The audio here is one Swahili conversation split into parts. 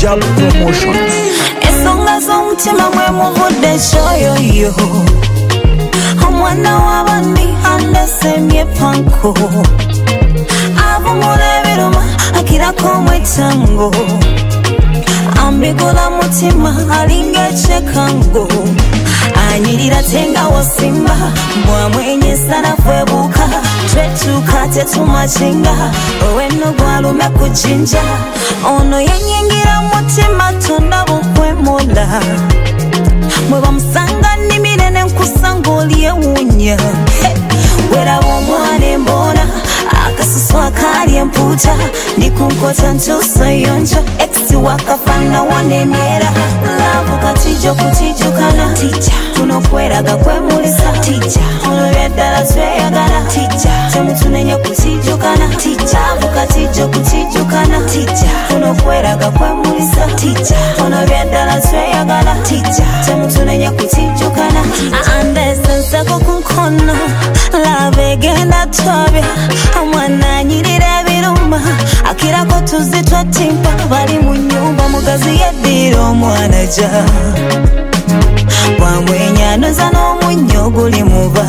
Jab Promotions. Esonga z'omutima mwe muvudde shoyoyo omwana w'abandi andesemye panko avumula ebiruma akirako omwetango ambigula mutima alinga eky'ekango anyirira tenga wasimba bwamwenyesa nafwebuuka twetuuka tetumakinga oweno gwalume ku jinja ono yenyingira mutima tonda bukwemula mwe bamusanga nnimire nenkusanga oli ewunya weraba omwana embona akasusu akali empuuta ndikunkota ntuuso yonjo ekisi wakafana wanemyera laavu katijo kutijukana tija tunokweraga kwemulisa tija olwebya ddala tweyagala tija temutunenya kutijukana tija laavu katijo kutijukana tija tunokweraga kwemulisa tija olwebya ddala tweyagala tija temutunenya kutijukana andesenseko ku nkono laavu egenda tobya omwana anyirira ebiruma akirako tuzi twatimpa bali mu nnyumba mugazi yeddira omwana ja bwamwenyanoza n'omunnyo guli muba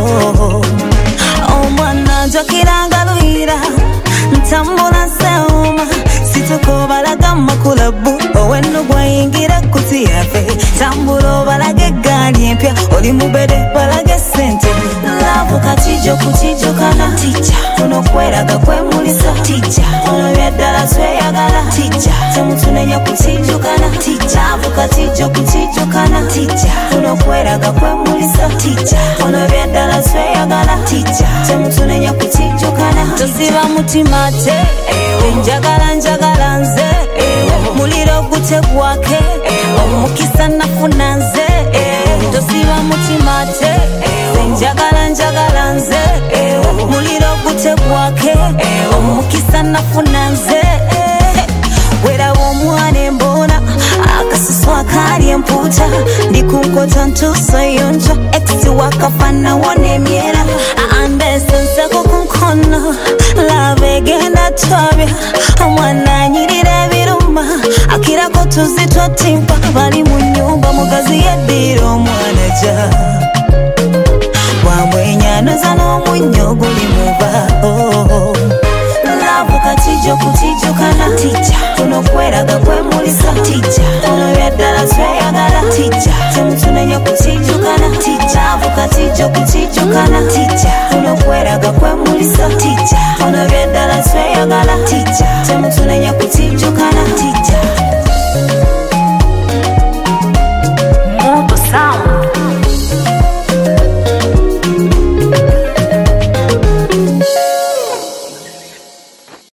omwana njakiranga luyira ntambula nseuma situka obalaga makulabu oweno gwayingira kuti yafe tambula obalaga eggaali empya oli mubede balaga sente laavu katijo kutijukana tija tunokweraga kwemulisa tija olwebya ddala tweyagala tija temutunenya kutijukana tija laavu katijo kutijukana tija tunokweraga kwemulisa tija olwebya ddala tweyagala tija temutunenya kutijukana tosiba mutima te njagala nze muliro gutegwake omukisa nafuna nze tosiba mutima te njagala nze muliro gutegwake omukisa nafuna nze weraba omwana embona akasusu akali empuuta ndikunkota ntuuso yonjo ekisi wakafana wonemyera andesenseko ku nkono laavu egenda tobya omwana anyirira ebiruma akirako tuzi twatimpa bali mu nnyumba mugazi yeddira omwana ja bwamwenyanoza n'omunnyo guli muba laavu katijo kutijukana tija tunokweraga kwemulisa tija olwebya ddala tweyagala tija temutunenya kutijukana tija laavu katijo kutijukana tija tunokweraga kwemulisa tija olwebya ddala tweyagala tija temutunenya kutijukana